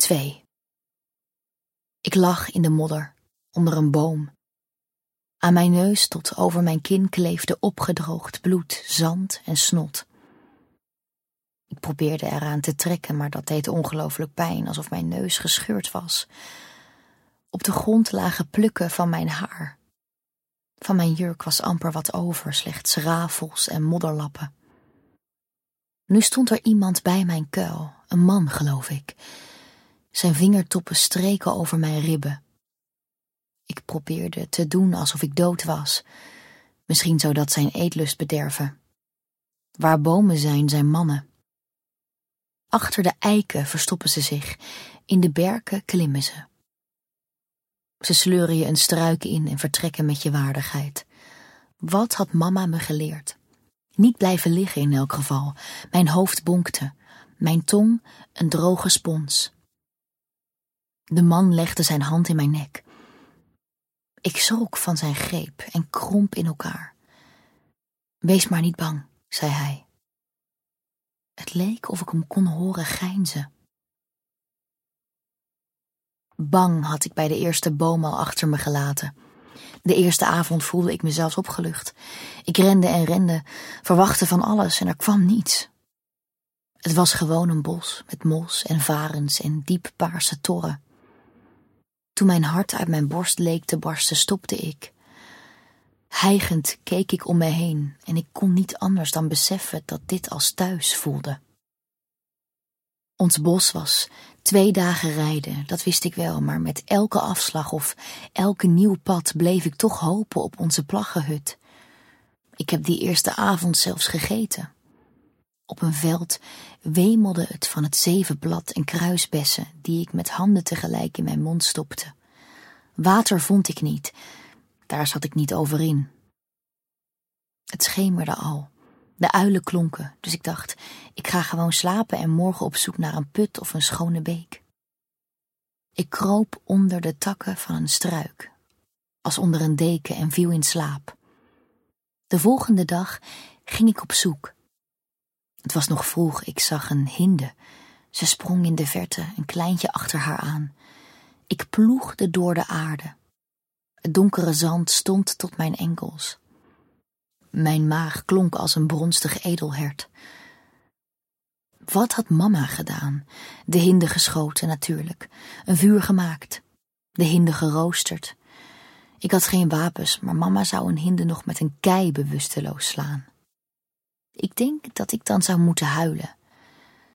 2. Ik lag in de modder, onder een boom. Aan mijn neus tot over mijn kin kleefde opgedroogd bloed, zand en snot. Ik probeerde eraan te trekken, maar dat deed ongelooflijk pijn, alsof mijn neus gescheurd was. Op de grond lagen plukken van mijn haar. Van mijn jurk was amper wat over, slechts rafels en modderlappen. Nu stond er iemand bij mijn kuil, een man geloof ik. Zijn vingertoppen streken over mijn ribben. Ik probeerde te doen alsof ik dood was. Misschien zou dat zijn eetlust bederven. Waar bomen zijn, zijn mannen. Achter de eiken verstoppen ze zich, in de berken klimmen ze. Ze sleuren je een struik in en vertrekken met je waardigheid. Wat had mama me geleerd? Niet blijven liggen in elk geval. Mijn hoofd bonkte, mijn tong een droge spons. De man legde zijn hand in mijn nek. Ik schrok van zijn greep en kromp in elkaar. Wees maar niet bang, zei hij. Het leek of ik hem kon horen grijnzen. Bang had ik bij de eerste boom al achter me gelaten. De eerste avond voelde ik me zelfs opgelucht. Ik rende en rende, verwachtte van alles en er kwam niets. Het was gewoon een bos met mos en varens en diep paarse torren. Toen mijn hart uit mijn borst leek te barsten, stopte ik. Hijgend keek ik om me heen en ik kon niet anders dan beseffen dat dit als thuis voelde. Ons bos was 2 dagen rijden, dat wist ik wel, maar met elke afslag of elke nieuw pad bleef ik toch hopen op onze plaggenhut. Ik heb die eerste avond zelfs gegeten. Op een veld wemelde het van het zevenblad en kruisbessen die ik met handen tegelijk in mijn mond stopte. Water vond ik niet, daar zat ik niet over in. Het schemerde al. De uilen klonken, dus ik dacht, ik ga gewoon slapen en morgen op zoek naar een put of een schone beek. Ik kroop onder de takken van een struik, als onder een deken en viel in slaap. De volgende dag ging ik op zoek. Het was nog vroeg, ik zag een hinde. Ze sprong in de verte, een kleintje achter haar aan. Ik ploegde door de aarde. Het donkere zand stond tot mijn enkels. Mijn maag klonk als een bronstig edelhert. Wat had mama gedaan? De hinde geschoten natuurlijk, een vuur gemaakt, de hinde geroosterd. Ik had geen wapens, maar mama zou een hinde nog met een kei bewusteloos slaan. Ik denk dat ik dan zou moeten huilen.